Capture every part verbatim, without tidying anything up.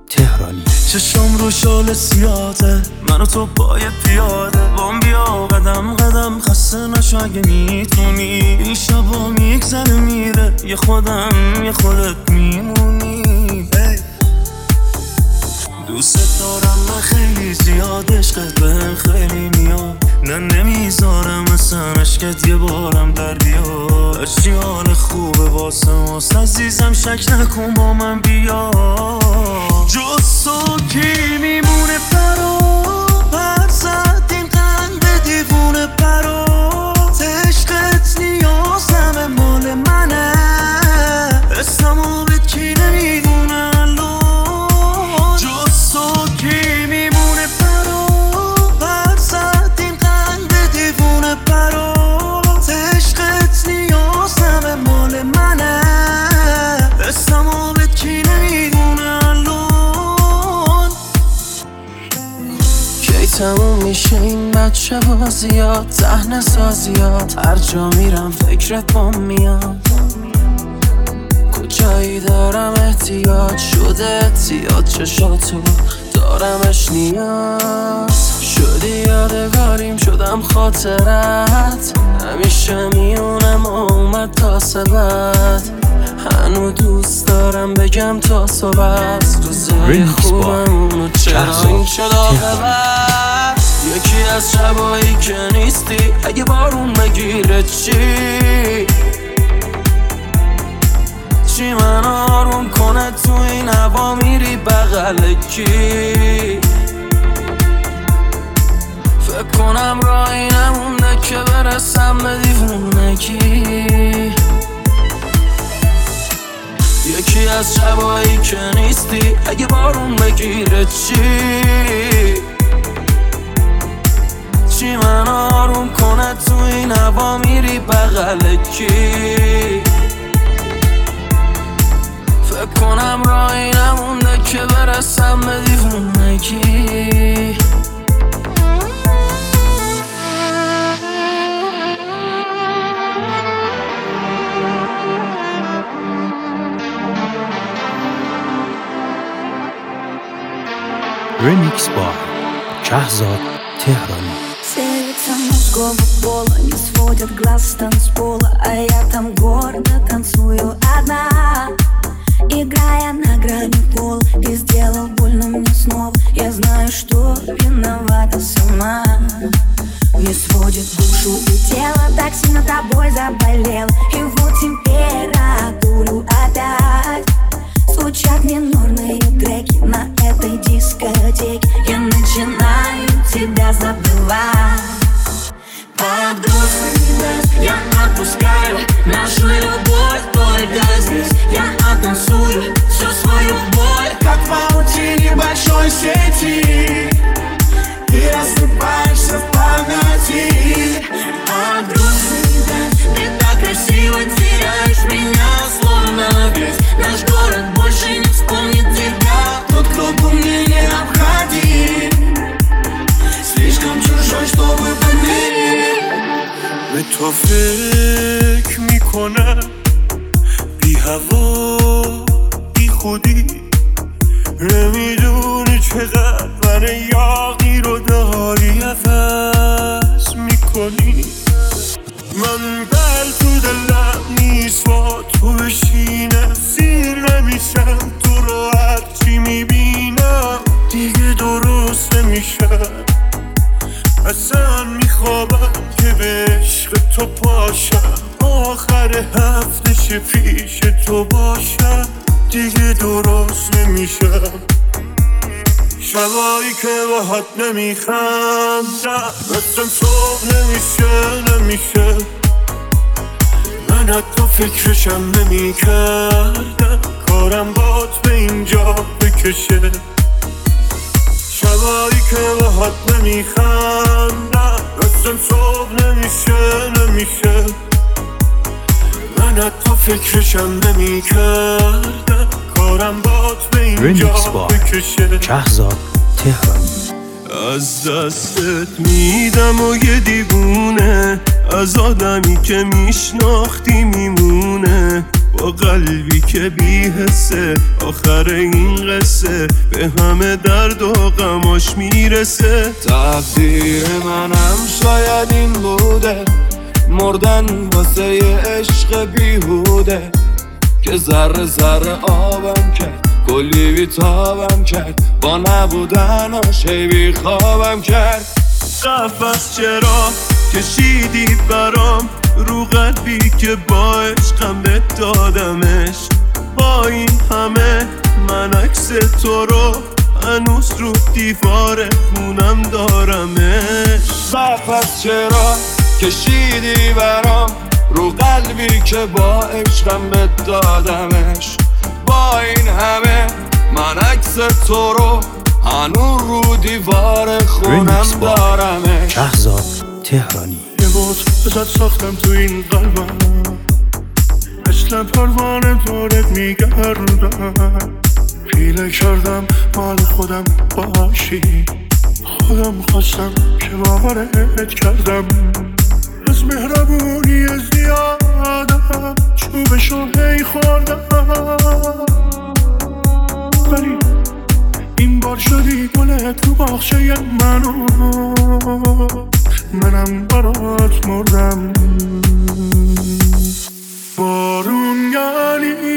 تهرانی. چشم رو شال سیاته، منو تو پای پیاده بام بیا قدم قدم، خسته نشو اگه میتونی. این شبا میگذره میره، یه خودم یه خودت میمونی. دوست دارم من خیلی زیاد، عشقت بهم خیلی میاد، نه نمیذارم اصلا عشقت یه بارم در بیاد. هرچی حال خوبه واسه ماست عزیزم، شک نکن با من بیا. جز تو کی میمونه برا، پر زدیم قلب دیوونه برا. عشقت نیازمه مال منه، اسممو به کی نمیدونه الان. جز تو کی میمونه برا، پر زدیم قلب دیوونه برا. عشقت نیازمه مال منه، اسممو به کی نمیدونه الان. کی تموم میشه این بچه بازیات، صحنه سازیات، هر جا میرم فکرت بام میاد. کجایی دارم احتیاج شده زیاد، چشاتو دارمش نیاز. شدی یادگاریم شدم خاطرت، همیشه میونم اومد تا سبت. هنو دوست دارم بگم تا صبح، روزای خوبمونو چرا این شد عاقبت. یکی از شبایی که نیستی، اگه بارون بگیره چی؟ چی من آروم کنه تو این هوا، میری بغل کی؟ فکر کنم راهی نمونده که برسم به دیوونگی. یکی از شبایی که نیستی، اگه بارون بگیره چی؟ چی من آروم کنه تو این هوا، میری بغل کی؟ فکر کنم راهی نمونده که برسم به دیوونگی. Remix by Shahzad Tehrani. Сердце мужского пола не сводит глаз с танцпола, а я там гордо танцую одна. Играя на грани пола, ты сделал больно мне снова. Я знаю, что виновата сама. Не сводит душу и тело, так сильно тобой заболел. И вот температуру опять. Звучат минорные треки на этой дискотеке. Я начинаю тебя забывать. Под грустный дождь я отпускаю нашу любовь только здесь. Я оттанцую всю свою боль, как в паутине большой сети. Ты рассыпаешься в памяти. Под грустный дождь ты так красиво теряешь меня, словно весь наш город больше не вспомнит тебя. Тот, кто был мне необходим, слишком чужой, чтобы поверить. به تو فکر میکنم بی هوا بی خودی، نمیدونی چقدر من یاغی رو داری عوض میکنی. من بل تو دلم نیست با تو بشینم، سیر نمیشم تو رو هرچی میبینم دیگه درست نمیشم. اصلا میخوابم که به عشق تو پاشم، آخر هفته پیش تو باشم دیگه درست نمیشم. شبایی که باهات نمیخندم اصلا صبح نمیشه نمیشه. من حتی فکرشم نمیکردم کارم بات به اینجا بکشه. شبایی که باهات نمیخندم اصلا صبح نمیشه نمیشه. من حتی فکرشم نمیکردم کارم بات به اینجا بکشه. شهزاد تهرانی. از دستت میدم و یه دیوونه، از آدمی که میشناختی میمونه. با قلبی که بی حسه، آخر این قصه به همه درد و غماش میرسه. تقدیر منم شاید این بوده، مردن واسه عشق بیهوده، که ذره ذره آبم کرد، کلی بیتابم کرد، با نبودناش هی بی خوابم کرد. قفس چرا کشیدی برام، رو قلبی که با عشقم بهت دادمش، با این همه من عکس تو رو هنوز رو دیوار خونم دارمش. قفس چرا کشیدی برام، رو قلبی که با عشقم بهت دادمش، با این همه من عکس تو رو هنوز رو دیوار خونم دارمش. شهزاد تهرانی. یه بود ازت ساختم تو این قلبم، مثل پروانه دورت میگردم، پیله کردم مال خودم باشی، خودم خواستم که باورت کردم، از مهربونی زیادم چوبشو هی خوردم، ولی این بار شدی گل تو باغچه منو، منم برات مردم. بارون یعنی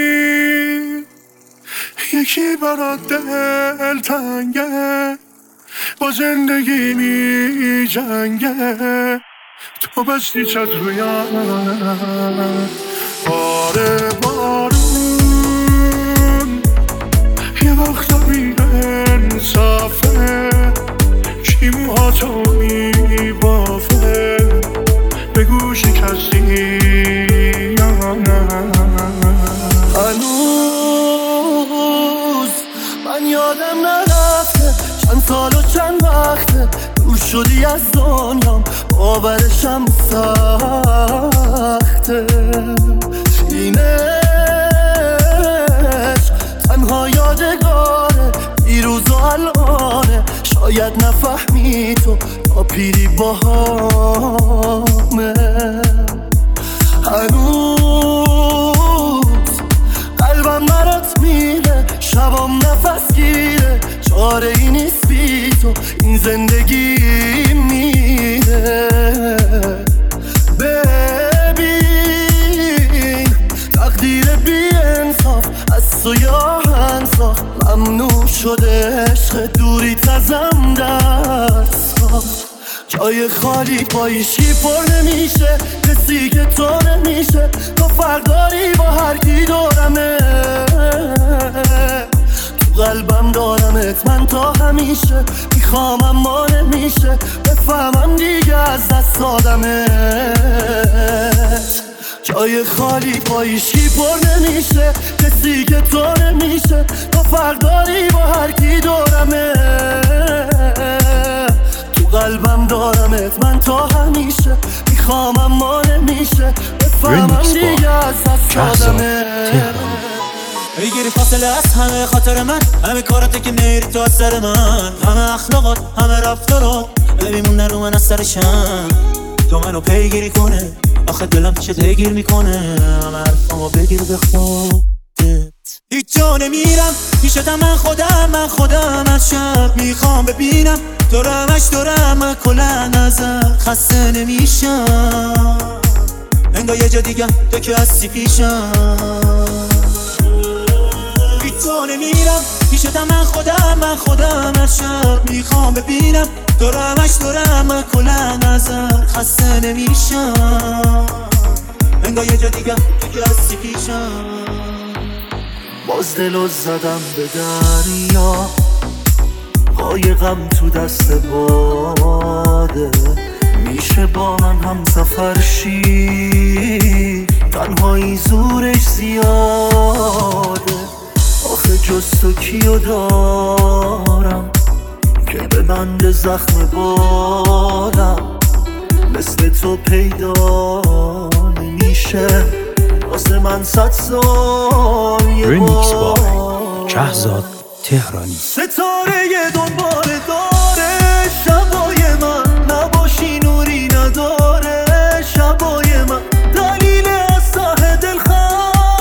یکی برات دل تنگه، با زندگی می جنگه، تو بستی چت رویم. باره بارون یه وقتا بی انصافه، کی موهاتو می بافه، بگو شکستی یا نه. هنوز من یادم نرفته چند سال و چند وقته، دور شدی از دنیام باورشم سخته، اینش تنها یادگاره دیروز و الانه، شاید نفهمی تو تا پیری باهامه. هنوز قلبم برات میره، شبام نفس گیره، چاره ای نیست بی تو این زندگی میره. ببین تقدیر بی انصاف از تو یا انصاف، ممنوع شده عشق دوریت ازم دست ساخت، جای خالی با ایشی پر نمیشه، کسی که تو نمیشه، تو فرق داری با هر کی دورمه، تو قلبم دارمت من تا همیشه، میخوام اما نمیشه، بفهمم دیگه از دست دادمت، جای خالی با ایشی پر نمیشه، کسی که تو نمیشه، تو فرق داری با هر کی دورمه، تو قلبم دارمت من تا همیشه، میخوام اما نمیشه، بفهمم دیگه از دست دادمت. بگیری فاصله از همه خاطر من، همه کارات که میری تو از سر من، همه اخلاقات همه رفتارات بمیموندن رو من از سرشم، تو منو پیگیری کنه، آخه دلم پیشت هگیر میکنه، همه حرفامو بگیر به خودت. هیچ جا نمیرم پیشتم، من خودم من خودم از شب میخوام ببینم تو رو، همش دورم من کلن ازت خسته نمیشم، انگار یه جا دیگه تو که هستی پیشم. هیچ جا نمیرم پیشتم، من خودم من خودم از شب میخوام ببینم تو رو، همش دورم من کلن ازت خسته نمیشم، انگار یه جا دیگه تو که هستی پیشم. باز دلو زدم به دریا، قایقم تو دست باده، میشه با من هم سفر شی، تنهایی زورش زیاده، آخه جز تو کیو دارم که به بند زخم بالم، مثل تو پیدا نمیشه واسه من صد سال یه ریمیکس با شهزاد تهرانی. ستاره دنبال داره شبای من، نباشی نوری نداره شبای من، دلیل از ته دل خنده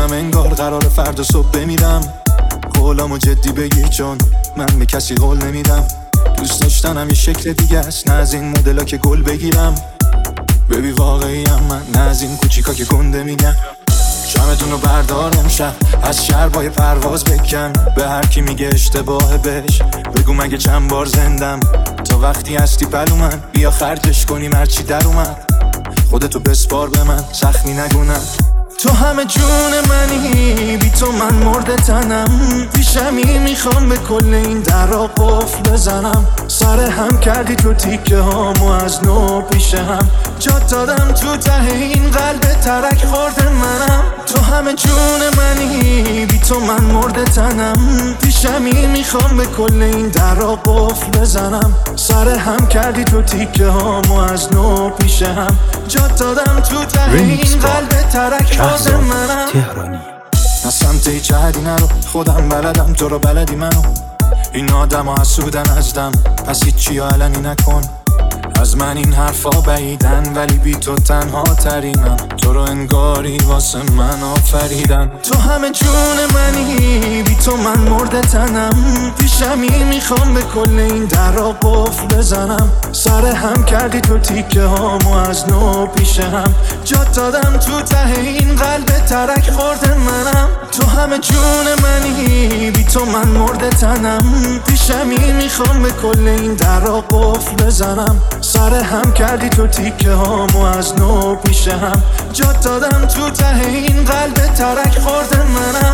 دارم انگار قرار فردا صبح بمیرم. قولامو جدی بگیر چون من به کسی قول نمیدم. دوست داشتنم یه شکل دیگه است، نه از این مدلا که گل بگیرم. ببی واقعیم من، نه از این کوچیکا که گنده میگن. شمتون رو بردار امشب از شربای پرواز بکن. به هر کی میگه اشتباه بهش بگو مگه چند بار زندم. تا وقتی هستی پلو من بیا خرجش کنیم هرچی در اومد. خودتو بسپار به من زخمی نگونم. تو همه جون منی، بی تو من مرده تنم. پیشمی میخوام به کل این درا قفل بزنم. سر هم کردی تو تیکه هامو از نو پیش هم. جات دادم تو ته این قلب ترک خورده منم. تو همه جون منی، بی تو من مرده تنم. پیشمی میخوام به کل این درا قفل بزنم. سر هم کردی تو تیکه هامو از نو پیش هم. جات دادم تو ته این قلب ترک خورده منم. تهرانی نه سمت هیچ حدی نرو، خودم بلدم تو رو بلدی منو. این آدم ها حسودن ازدم، پس هیچی ها علنی نکن. از من این حرفا بعیدن ولی بی تو تنها ترینم. تو رو انگاری واسه من آفریدن. تو همه جون منی، بی تو من مرده تنم. پیشمی میخوام به کل این درا قفل بزنم. سر هم کردی تو تیکه هامو از نو پیش هم. جات دادم تو ته این قلب ترک خورده منم. تو همه جون منی، بی تو من مرده تنم. پیشمی میخوام به کل این درا قفل بزنم. سر هم کردی تو تیکه هامو از نو پیش هم. جات دادم تو ته این قلب ترک خورده منم.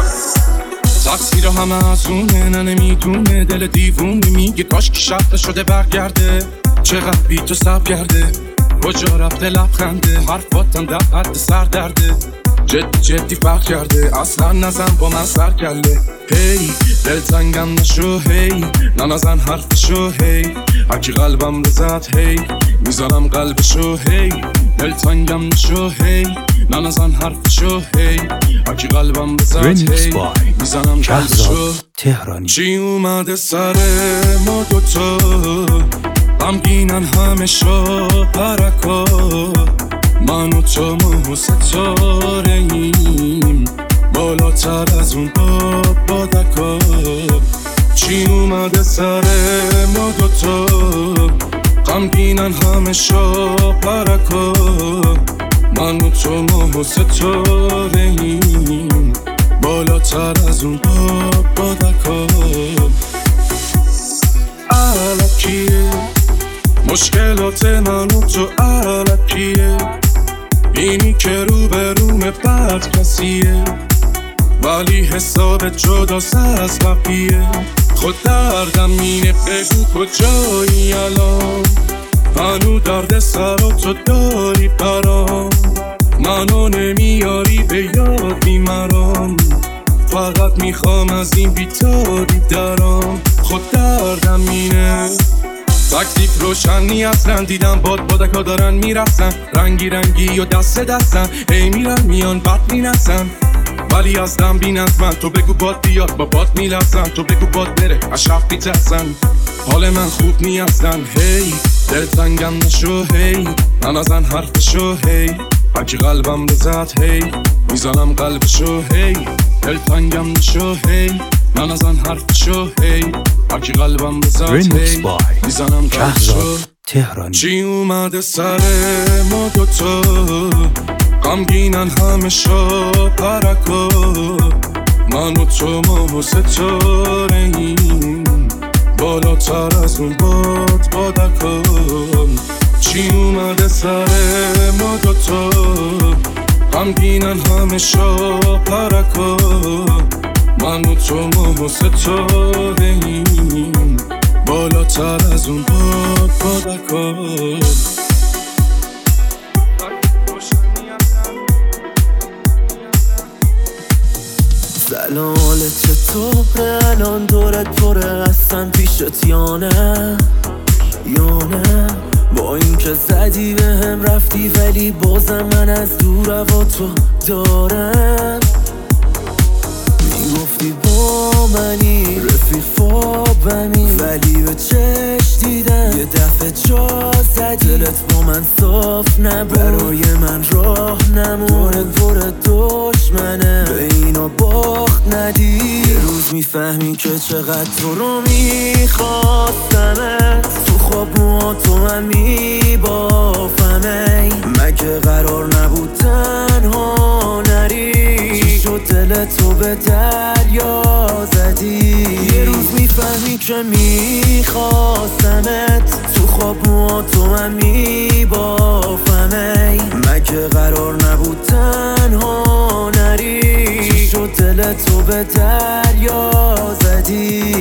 تقصیر همه از اونه، نه نمیدونه دل دیوونه. میگه کاش که شب شده برگرده. چقدر بی تو سب کرده، کجا رفته لبخنده. حرفاتم در حد سر درده. جدی جدی فرق کرده، اصلا نزن با من سر کله. هی دل تنگم نشو، هی ننزن حرفشو. هی هرکی قلبم رو زد، هی میزنم قلبشو. هی دل تنگم نشو، هی ننزن حرفشو. هی هرکی قلبم رو زد، هی میزنم قلبشو. تهرانی چی اومده سر ما دوتا، غمگینن همه شا پرکا. من و تو ماه و ستاره ایم، بالاتر از اون باب بادکا. چی اومده سر ما دوتا، غمگینن همه شا پرکا. من و تو ماه و ستاره ایم، بالاتر از اون باب بادکا. الکیه مشکلات من و تو، الکیه اینی که رو به روم بد کسیه. ولی حسابت جداست از بقیه. خود دردم اینه بگو کجایی الان. منو درد سر و تو داری برام. منو نمیاری به یادی مرام. فقط میخوام از این بیتاری درام. خود دردم اینه. تکلیف روشنی اصلا، دیدم باد بادکا دارن میرسن. رنگی رنگی و دست دستن، هی میرن میان بد مینسن. ولی از دم بینند من، تو بگو باد بیاد با باد میلرزن. تو بگو باد بره از شب میترسن. حال من خوب نیستن. هی دل تنگم نشو، هی ننزن حرفشو. هی هرکی قلبم رو زد، هی میزنم قلبشو. هی دل تنگم نشو، هی ننزن حرفشو. هی هرکی قلبم رو زد، هی میزنم قلبشو. تهرانی چی اومده سر ما دوتا، غمگینن همه شا پرکا. من و تو ماه و ستاره ایم، بالاتر از اون باد بادکا. چی اومده سر ما دوتا، غمگینن همه شا پرکا. من و تو ماه و ستاره ایم، بالاتر از اون باد بادکا. سلام حالت چطوره الان؟ دورت پره هستن پیشت یا نه یا نه؟ با این که زدی به هم رفتی ولی بازم من از دور و تو دارم. میگفت گفتی با منی رفیق فابمی، ولی به چشم دیدم یه دفعه جا زدی. دلت با من صاف نبود، برای من راه نمون. پر پر دشمنه، به اینا باخت ندی. یه روز میفهمی که چقدر تو رو میخواستمت. تو خواب موها تو من میبافمه، مگه قرار نبود تنها نری؟ چی شد دلتو به دریا زدی؟ یه روز میفهمی که میخواستمت. تو خواب موها تو من میبافمه، مگه قرار نبود تنها نری؟ چی شد دلتو به دریا زدی؟